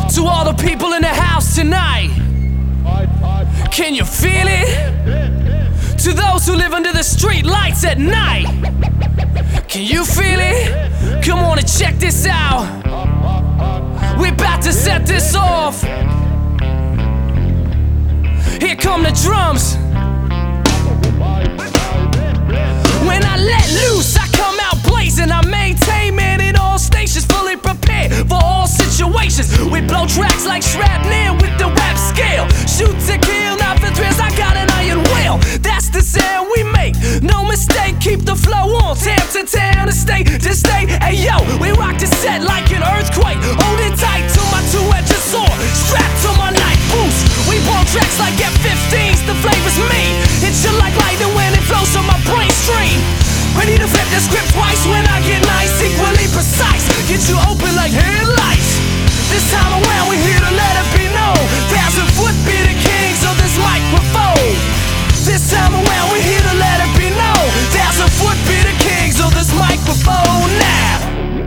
To all the people in the house tonight, can you feel it? To those who live under the street lights at night, can you feel it? Come on and check this out. We're about to set this off. Here come the drums. When I let loose, I come out blazing. I maintain man in all stations, fully prepared for all situations. We blow tracks like shrapnel with the rap scale. Shoot to kill, not for thrills, I got an iron will. That's the sound we make, no mistake. Keep the flow on, town to town, and state to state. Hey yo, we rock the set like an earthquake. Hold it tight to my two-edged sword, strapped to my night boots. We blow tracks like F-15s, the flavor's me. Hits you like lightning when it flows from my brain stream. Ready to flip the script twice when I get nice, equally precise. Get you open like headlights. This time around we're here to let it be known, 1,000-foot be the kings of this microphone. This time around we're here to let it be known, 1,000-foot be the kings of this microphone now.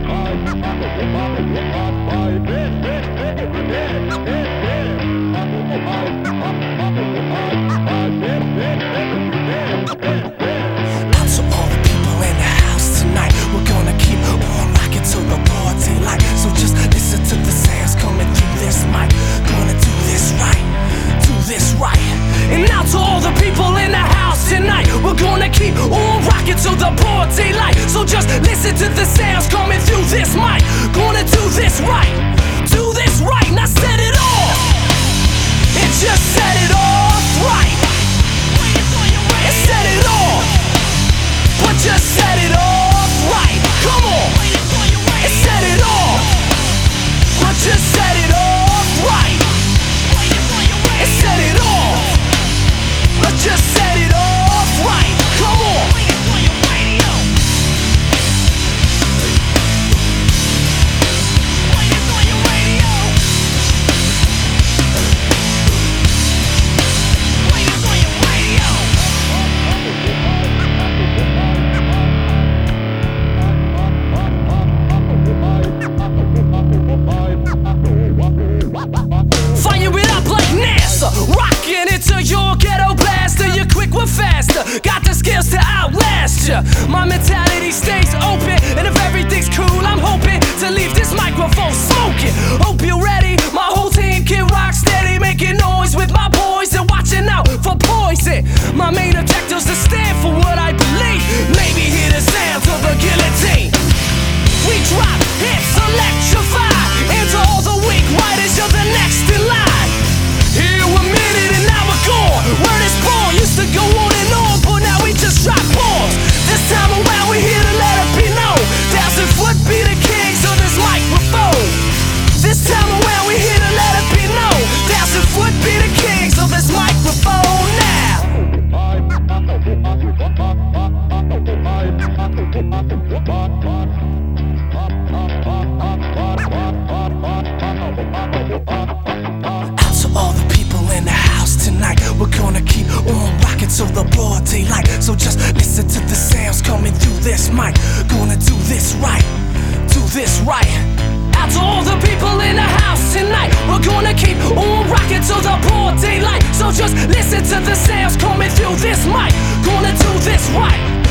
Keep on rocking to the broad daylight. So just listen to the sounds coming through this mic. Gonna do this right, do this right. Now set it off, and just set it off right. And set it off, but just set it off right. Come on, and set it off, but just set it off right. And set it off, but just set it off right. Come on. Fire it up like NASA, rocking it to your ghetto blaster. You're quick, we're faster, got the skills to outlast ya. My mentality stays open, and if everything's cool, I'm hoping to leave this microphone smoking. Hope you're ready, my whole team can rock steady, making noise with my boys and watching out for poison. My main objective's to stand for what I believe. Maybe hear the sounds of the guillotine. We drop hits, electrify, and to all the weak writers, you're the next in line. Here a minute and now we're gone. Word is born, used to go on and on, but now we just drop bombs. This time around we're here to let it be known, 1,000-foot be the kings of this microphone. This time around we're here to let it be known, 1,000-foot be the kings of this microphone now. Out to all the people in the house tonight, we're gonna keep on rocking till the broad daylight. So just listen to the sounds coming through this mic. Gonna do this right, do this right. Out to all the people in the house tonight, we're gonna keep on rocking till the broad daylight. So just listen to the sounds coming through this mic. Gonna do this right.